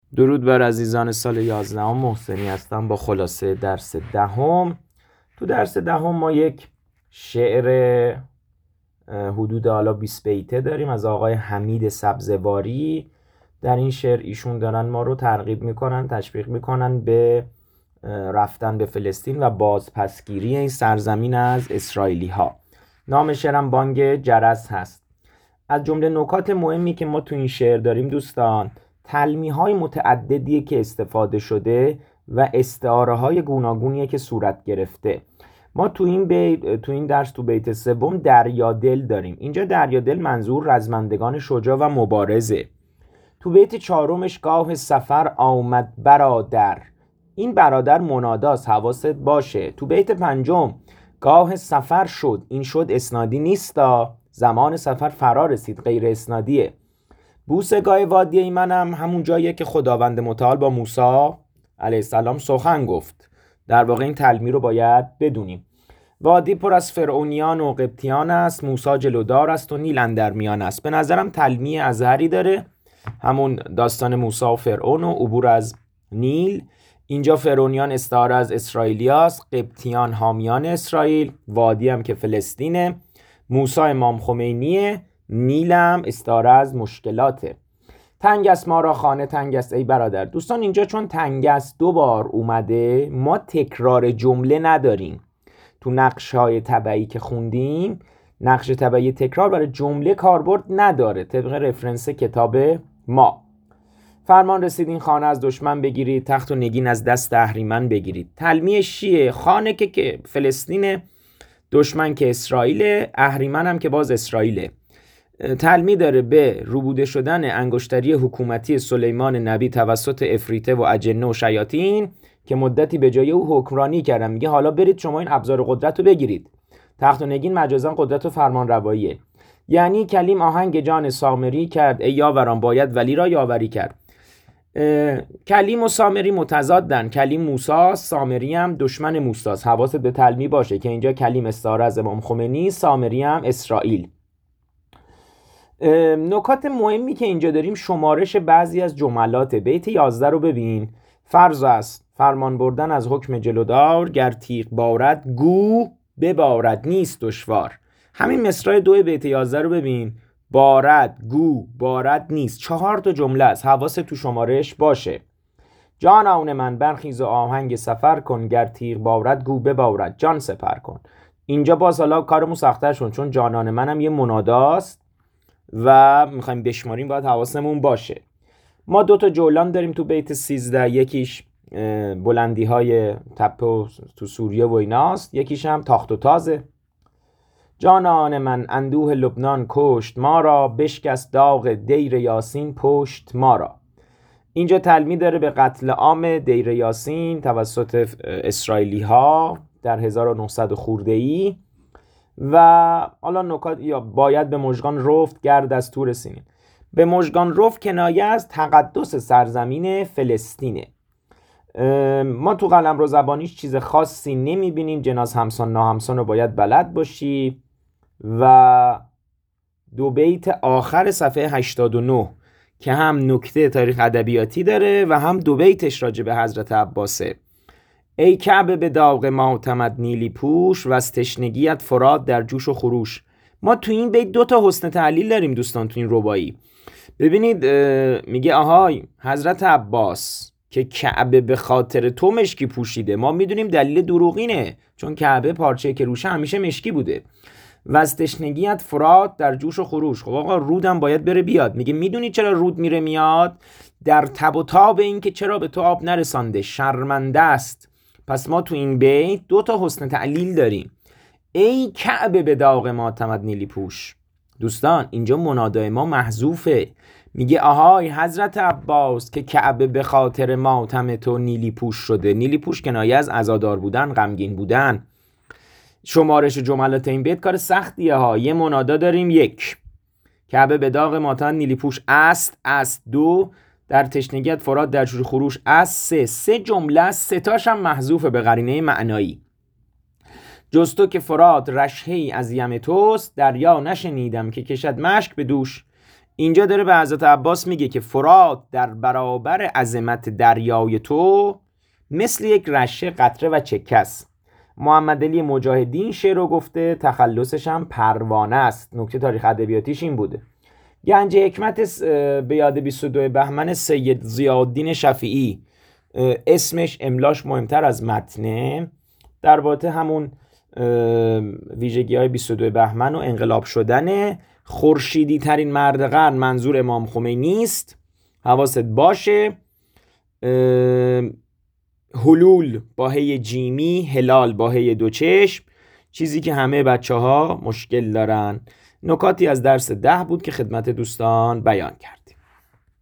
درود بر عزیزان سال 11 محسنی هستم با خلاصه درس دهم. تو درس دهم ما یک شعر حدود حالا 20 بیته داریم از آقای حمید سبزواری. در این شعر ایشون دارن ما رو ترغیب میکنن، تشویق میکنن به رفتن به فلسطین و بازپسگیری این سرزمین از اسرائیلی ها. نام شعرم بانگ جرس هست. از جمله نکات مهمی که ما تو این شعر داریم دوستان، تلمیح‌های متعددیه که استفاده شده و استعاره‌های گوناگونیه که صورت گرفته. ما تو این درس تو بیت سوم دریادل داریم. اینجا دریادل منظور رزمندگان شجاع و مبارزه. تو بیت چهارمش گاه سفر آمد برادر، این برادر مناداست، حواست باشه. تو بیت پنجم گاه سفر شد، این شد اسنادی نیستا، زمان سفر فرا رسید، غیر اسنادیه. بوسگاه وادی ایمنم همون جاییه که خداوند متعال با موسی علیه السلام سخن گفت. در واقع این تلمیح رو باید بدونیم. وادی پر از فرعونیان و قبطیان است، موسی جلودار است و نیل اندر میان است. به نظرم تلمیح ازهری داره، همون داستان موسی و فرعون و عبور از نیل. اینجا فرعونیان استعاره از اسرائیلیاست، قبطیان حامیان اسرائیل، وادی هم که فلسطینه، موسی امام خمینیه، نیلم استعاره از مشکلاته. تنگ است ما را خانه، تنگ است ای برادر. دوستان اینجا چون تنگ است دو بار اومده، ما تکرار جمله نداریم. تو نقش‌های تبعی که خوندیم، نقش تبعی تکرار برای جمله کاربرد نداره طبق رفرنس کتاب ما. فرمان رسید این خانه از دشمن بگیرید، تخت و نگین از دست اهریمن بگیرید. تلمیح شیعه، خانه که فلسطینه، دشمن که اسرائیل، اهریمن هم که باز اسرائیله. تلمیح داره به روبوده شدن انگشتری حکومتی سلیمان نبی توسط افریته و اجنه و شیاطین که مدتی به جای او حکمرانی کردن. میگه حالا برید شما این ابزار قدرت رو بگیرید. تخت و نگین مجازاً قدرت و فرمان رواییه. یعنی کلیم آهنگ جان سامری کرد، ای یاوران باید ولی را یاوری کرد. کلیم و سامری متضادن. کلیم موسی، سامری هم دشمن موسی است. حواست به تلمیح باشه که اینجا کلیم استعاره از امام خمینی، سامری هم اسرائیل. نکات مهمی که اینجا داریم شمارش بعضی از جملات. بیت 11 رو ببین. فرض است فرمان بردن از حکم جلودار، گر تیغ بارد گو ببارد نیست دشوار. همین مصرع 2 بیت 11 رو ببین. بارد گو بارد نیست، 4 تا جمله است. حواست تو شمارش باشه. جان من برخیز و آهنگ سفر کن، گر تیغ بارد گو ببارد جان سپر کن. اینجا باز حالا کارمون سخت‌تر شد چون جانان منم یه مناداست و میخوایم بشماریم، باید حواسمون باشه. ما 2 تا جولان داریم تو بیت 13، یکیش بلندی های تپه تو سوریه و ایناست، یکیش هم تاخت و تازه. جانان من اندوه لبنان کشت ما را، بشکست داغ دیر یاسین پشت ما را. اینجا تلمیح داره به قتل عام دیر یاسین توسط اسرائیلی ها در 1900 خورده‌ای. و حالا نکات یا باید به مژگان رفت گرد از تور سینین. به مژگان رفت کنایه از تقدس سرزمین فلسطینه. ما تو قلمرو زبانیش چیز خاصی نمیبینیم. جناس همسان ناهمسان رو باید بلد باشی. و 2 بیت آخر صفحه 89 که هم نکته تاریخ ادبیاتی داره و هم 2 بیتش راجع به حضرت عباسه. ای کعبه به داغ معتمد نیلی پوش، و از تشنگیت فرات در جوش و خروش. ما تو این بیت 2 تا حسن تعلیل داریم دوستان تو این ربایی. ببینید میگه آهای حضرت عباس که کعبه به خاطر تو مشکی پوشیده. ما میدونیم دلیل دروغینه، چون کعبه پارچه که روشه همیشه مشکی بوده. و از تشنگیت فرات در جوش و خروش. خب آقا رودم باید بره بیاد. میگه میدونی چرا رود میره میاد؟ در تب و تاب این که چرا به تو آب نرسانده، شرمنده است. پس ما تو این بیت 2 تا حسن تعلیل داریم. ای کعبه به داغ معتمد نیلی پوش. دوستان اینجا منادای ما محذوفه. میگه آهای حضرت عباس که کعبه به خاطر ماتم تو نیلی پوش شده. نیلی پوش کنایه از عزادار بودن، غمگین بودن. شمارش جملات این بیت کار سختیه ها. یه منادا داریم 1 کعبه به داغ ماتمد نیلی پوش است 2 در تشنگیت فرات در جوش خروش است 3 جمله 3 تاش هم محذوفه به قرینه معنایی. جز تو که فرات رشه‌ای از یم توست، دریا نشنیدم که کشد مشک به دوش. اینجا داره به حضرت عباس میگه که فرات در برابر عظمت دریای تو مثل یک رشه قطره و چکه است. محمد علی مجاهدین شعر رو گفته، تخلصش هم پروانه است. نکته تاریخ ادبیاتیش این بوده. گنج حکمت به یاد 22 بهمن سید ضیاءالدین شفیعی، اسمش املاش مهمتر از متنه. در واقع همون ویژگی های 22 بهمن و انقلاب شدن خورشیدی ترین مرد قرن منظور امام خمینی نیست، حواست باشه. حلول با هی جیمی، هلال با هی دو چشم، چیزی که همه بچه ها مشکل دارن. نکاتی از درس 10 بود که خدمت دوستان بیان کرد.